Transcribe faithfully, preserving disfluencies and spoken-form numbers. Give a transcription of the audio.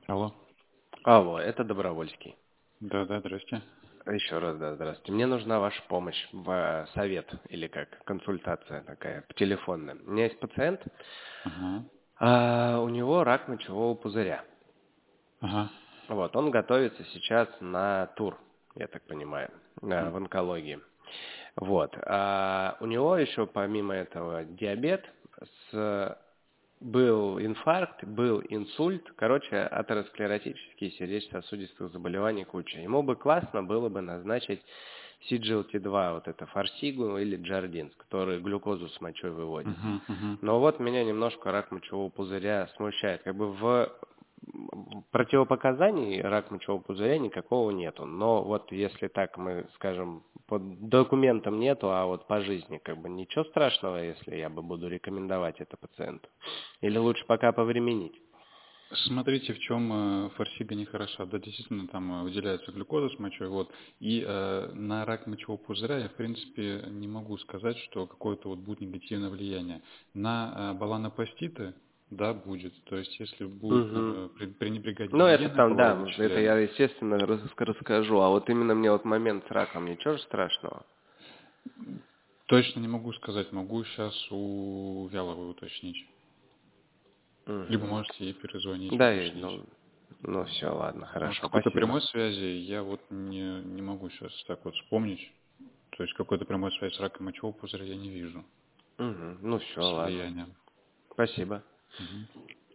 Алло. Алло, это Добровольский. Да, да, здрасте. Еще раз, да, здравствуйте. Мне нужна ваша помощь, в совет или как консультация такая телефонная. У меня есть пациент, Ага, а, у него рак мочевого пузыря. ага. Вот, он готовится сейчас на тур, я так понимаю, а, М, в онкологии. Вот, а у него еще помимо этого диабет, с был инфаркт, был инсульт, короче, атеросклеротические сердечно-сосудистых заболеваний куча. Ему бы классно было бы назначить си джи эл ти два, вот это фарсигу или джардинс, который глюкозу с мочой выводит. мгм, мгм. Но вот меня немножко рак мочевого пузыря смущает. Как бы в противопоказаний рак мочевого пузыря никакого нету. Но вот если так мы скажем, по документам нету, а вот по жизни как бы ничего страшного, если я бы буду рекомендовать это пациенту. Или лучше пока повременить. Смотрите, в чем э, форсига нехороша. Да, действительно, там э, выделяется глюкоза с мочой. Вот. И э, на рак мочевого пузыря я, в принципе, не могу сказать, что какое-то вот будет негативное влияние. На э, баланопаститы, да, будет. То есть, если будет Мгм. э, при- пренебрегать Ну, это гигиеной там, полового да, это члена, я, естественно, рас- расскажу. А вот именно мне вот момент с раком, ничего же страшного? точно не могу сказать. Могу сейчас у Вяловой уточнить. Либо Мгм. можете ей перезвонить, Да, и, уточнить. ну, ну все, ладно, Может, хорошо, какой-то спасибо. прямой связи я вот не, не могу сейчас так вот вспомнить. То есть какой-то прямой связи с раком мочевого пузыря я не вижу Мгм. Ну все, с ладно. влиянием. Спасибо. Мгм.